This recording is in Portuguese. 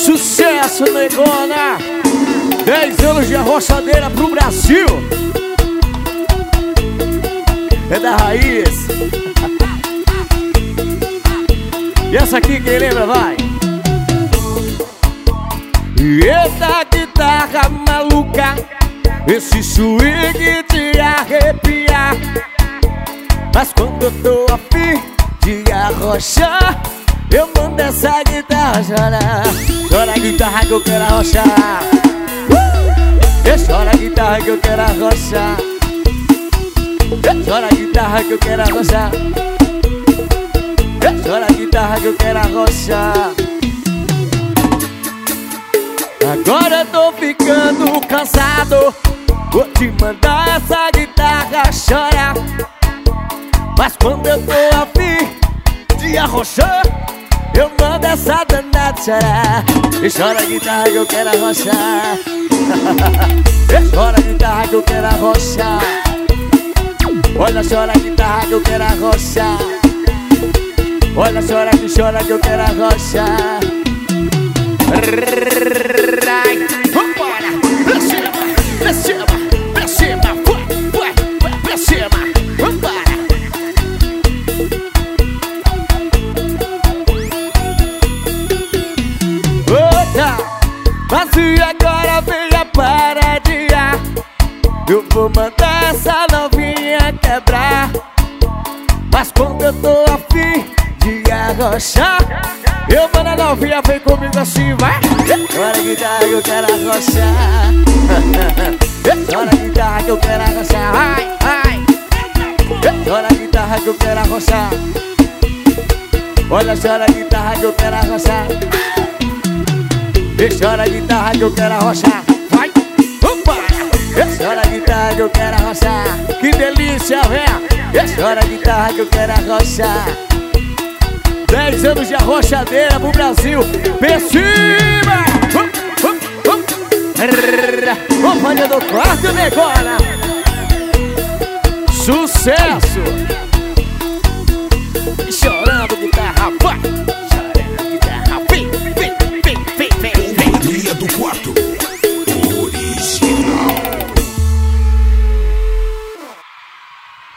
Sucesso, negona! 10 anos de arrochadeira pro Brasil. É da raiz. E essa aqui, quem lembra, vai. Eita guitarra maluca, esse swing de arrepiar. Mas quando eu tô afim de arrochar, eu mando essa guitarra chorar. Chora a guitarra que eu quero arrochar. Chora a guitarra que eu quero arrochar. Chora a guitarra que eu quero arrochar. Chora a guitarra que eu quero arrochar. Agora eu tô ficando cansado, vou te mandar essa guitarra chorar. Mas quando eu tô afim de arrochar, eu mando essa danada chorar. E chora a guitarra que eu quero arrochar. Chora a guitarra que eu quero arrochar. Olha, chora a guitarra que eu quero arrochar. Olha, chora que eu quero arrochar. Vambora! Pra cima, pra cima, pra cima. Vai, pra cima. Vambora! Mas e agora vem a paradinha, eu vou mandar essa novinha quebrar. Mas quando eu tô afim de arrochar, eu mando a novinha, vem comigo assim, vai. Chora a guitarra que eu quero arrochar. Chora a guitarra que eu quero arrochar. Vai, vai. Chora a guitarra que eu quero arrochar. Olha, chora a guitarra que eu quero arrochar. Chora a guitarra que eu quero arrochar. Vai, vambora. Chora a guitarra que eu quero arrochar. Que delícia, vem. Chora a guitarra que eu quero arrochar. 10 anos de arrochadeira pro Brasil. Pra cima. Companhia do quarto, negona. Sucesso.